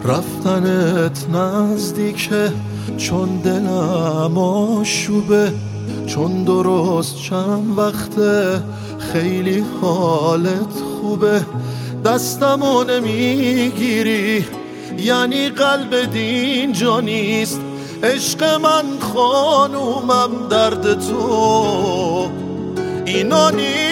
رفتنت نزدیکه چون دلم آشوبه، چون درست چند وقته خیلی حالت خوبه. دستمو نمیگیری یعنی قلب دین جا نیست. عشق من خانومم درد تو اینا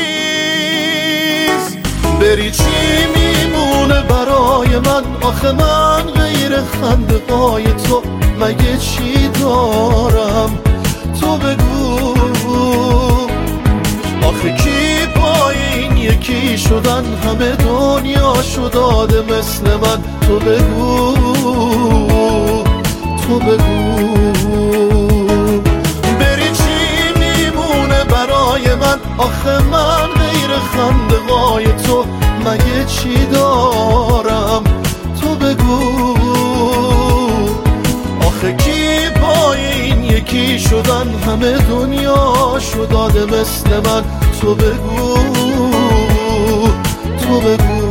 نیست. بری چی میمونه برای من؟ آخه من غیر خنده های تو مگه چی دارم؟ تو بگو آخه کی پای این یکی شدن همه دنیاشو داده مثل من؟ تو بگو تو بگو بری چی میمونه برای من؟ آخه من غیر خنده های تو مگه چی دارم؟ تو بگو آخه کی پای این یکی شدن همه دنیاشو داده مثل من؟ تو بگو تو بگو.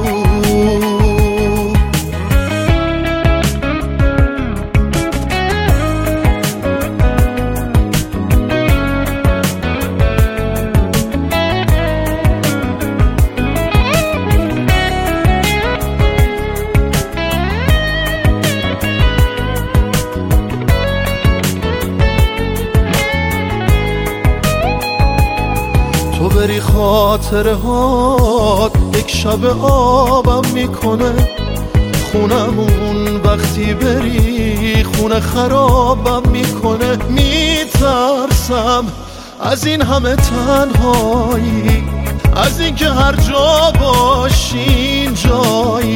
تو بری خاطره هات یک شب آبم میکنه. خونمون وقتی بری خونه خرابم میکنه. میترسم از این همه تنهایی، از این که هر جا باشین جایی.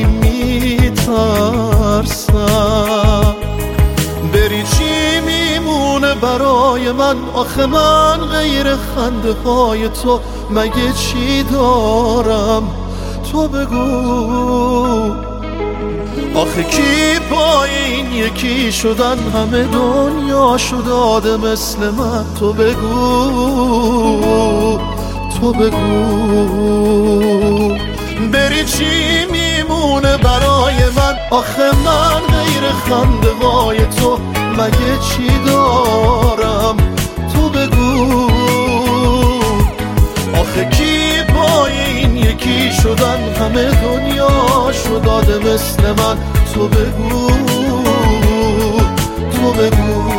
میترسم بری چی میمونه برای من؟ آخه من غیر خنده های تو مگه چی دارم؟ تو بگو آخه کی پای این یکی شدن همه دنیاشو داده مثل من؟ تو بگو تو بگو بری چی میمونه برای من؟ آخه من غیر خنده های تو مگه چی دارم؟ تو بگو آخه کی پای این یکی شدن همه دنیاشو داده مثل من؟ تو بگو تو بگو.